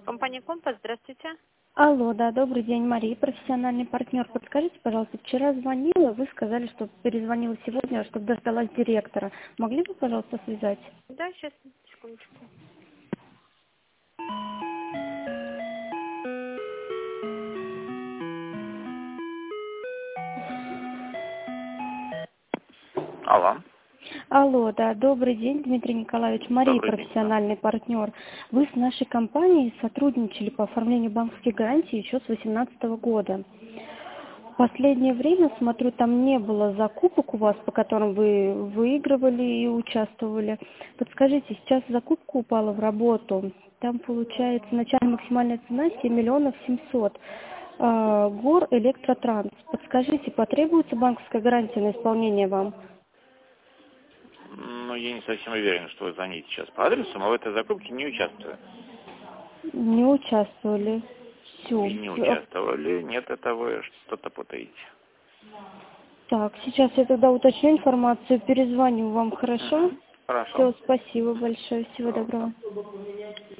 Компания «Компас», здравствуйте. Алло, да, добрый день, Мария, профессиональный партнер. Подскажите, пожалуйста, вчера звонила, вы сказали, что перезвонила сегодня, чтобы дождалась директора. Могли бы, пожалуйста, связать? Да, сейчас, секундочку. Алло. Алло, да, добрый день, Дмитрий Николаевич, Мария, Добрый день, да. профессиональный партнер. Вы с нашей компанией сотрудничали по оформлению банковских гарантий еще с 2018 года. В последнее время, смотрю, там не было закупок у вас, по которым вы выигрывали и участвовали. Подскажите, сейчас закупка упала в работу. Там получается начальная максимальная цена 7 миллионов 700. ГОР Электротранс. Подскажите, потребуется банковская гарантия на исполнение вам? Ну, я не совсем уверен, что вы звоните сейчас по адресу, но в этой закупке не участвую. Не участвовали. Все. Не участвовали. Нет, это вы что-то путаете. Так, сейчас я тогда уточню информацию, перезвоню вам, хорошо? Хорошо. Все, спасибо большое, всего Пожалуйста. доброго.